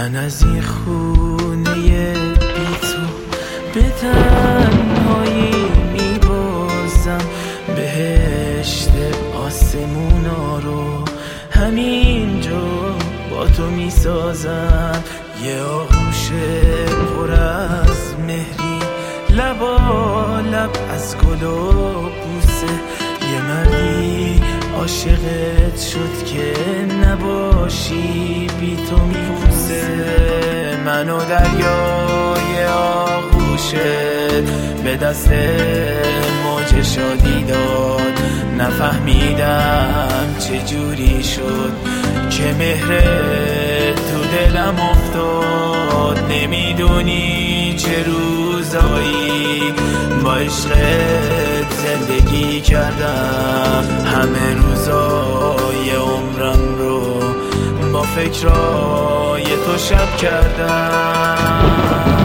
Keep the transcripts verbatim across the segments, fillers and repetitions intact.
من از این خونه بی تو به تنهایی میبازم، بهشت آسمونا رو همینجا با تو میسازم. یه آغوش پر از مهری، لبا لب از گل و بوسه، یه مردی عاشقت شد که نباشی بی تو میپوسه. منو دریای آغوشت به دست موج شادی داد، نفهمیدم چجوری شد که مهرت تو دلم افتاد. نمیدونی چه روزایی با عشقت زندگی کردم، همه روزای عمرم رو با فکرای تو شب کردم.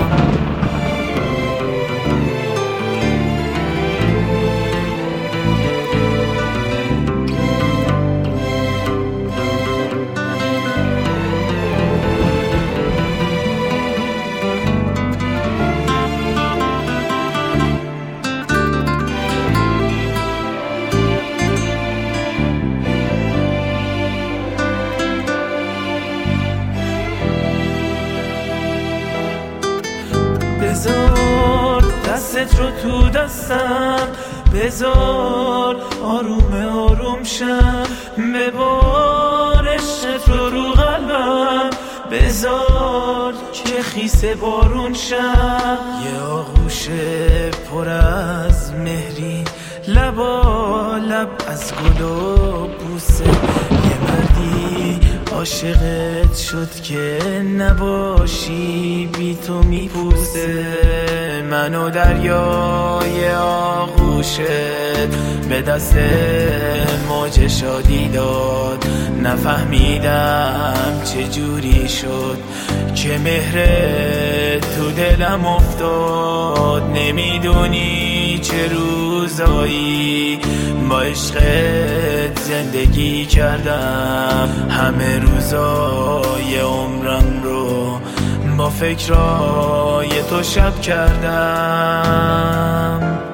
بذار دستت رو تو دستم، بذار آروم آروم شم، ببار عشقت رو رو قلبم، بذار که خیس بارون شم. یه آغوش پر از مهری، لبا لب از گل و بوسه، یه مردی عاشقت شد که نباشی بی تو میپوسه. منو دریای آغوشت به دست موج شادی داد، نفهمیدم چجوری شد که مهرت تو دلم افتاد. نمیدونی چه روزایی با عشقت زندگی کردم، همه روزای عمرم رو با فکرای تو شب کردم.